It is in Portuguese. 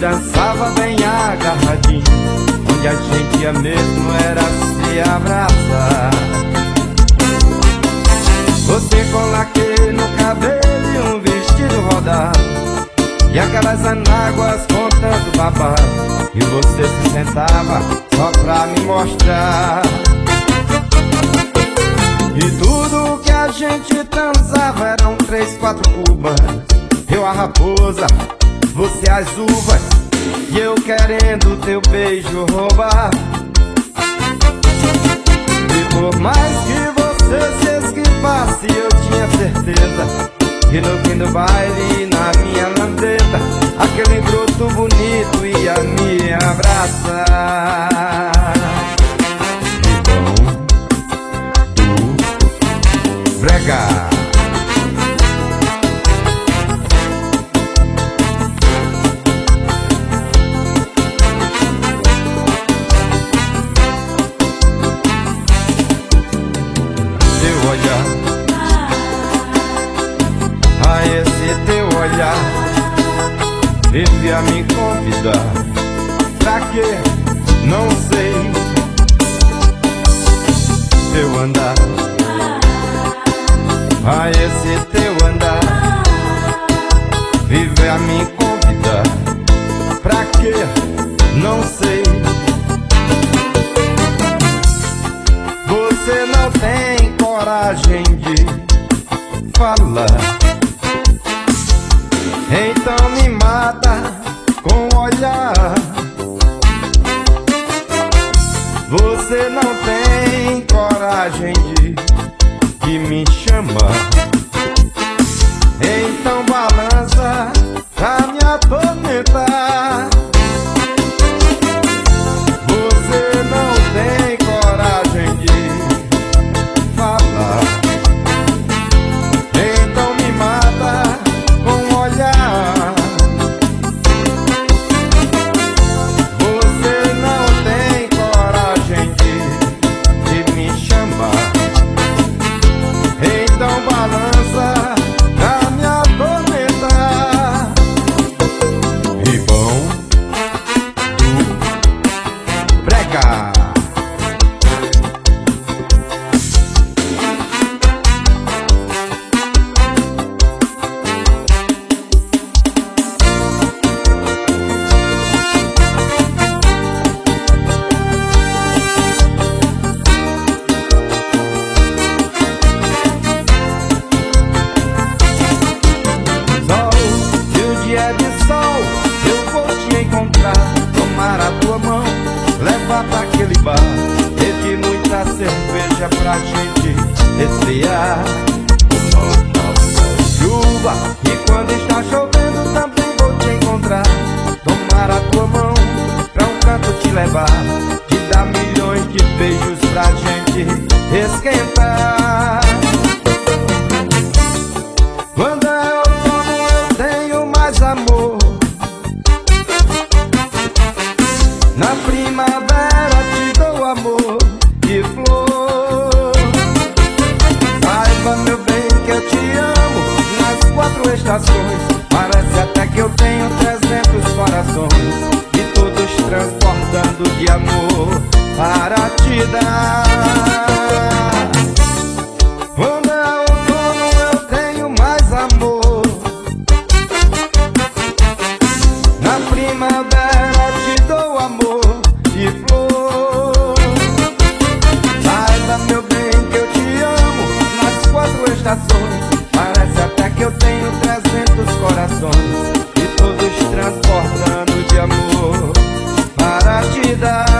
dançava bem agarradinho, onde a gente ia mesmo era se abraçar. Você com laque no cabelo e um vestido rodado, e aquelas anáguas com tanto babado, e você se sentava só pra me mostrar. E tudo que a gente transava eram 3, 4 cubas. Eu a raposa, você as uvas, e eu querendo teu beijo roubar. E por mais que você se esquivasse, eu tinha certeza que no fim do baile, na minha lambreta, aquele broto bonito ia me abraçar. Brega. Teu olhar, a esse teu olhar, vive a me convidar. Pra quê? Não sei. Teu andar, a esse teu andar, vive a me convidar. Pra quê? Não sei. Você não tem coragem de falar, então me mata com o olhar. Você não tem coragem de me chamar, então balança pra me atormentar. Você não tem coragem de falar, então me mata com o olhar. Você não tem coragem de me chamar, então balança pra me atormentar. E bom do brega. Tomar a tua mão, levar pra aquele bar, beber muita cerveja pra gente esfriar. Chuva, e quando está chovendo também vou te encontrar. Tomar a tua mão, pra um canto te levar, te dar milhões de beijos pra gente esquentar. Quando eu tomo eu tenho mais amor. Na primavera te dou amor e flor. Saiba, meu bem, que eu te amo nas 4 estações. Parece até que eu tenho 300 corações, e todos transportando de amor para te dar. Quando é outono eu tenho mais amor. Na primavera te dou amor e flor. Saiba, meu bem, que eu te amo nas 4 estações. Parece até que eu tenho 300 corações, e todos transportando de amor para te dar.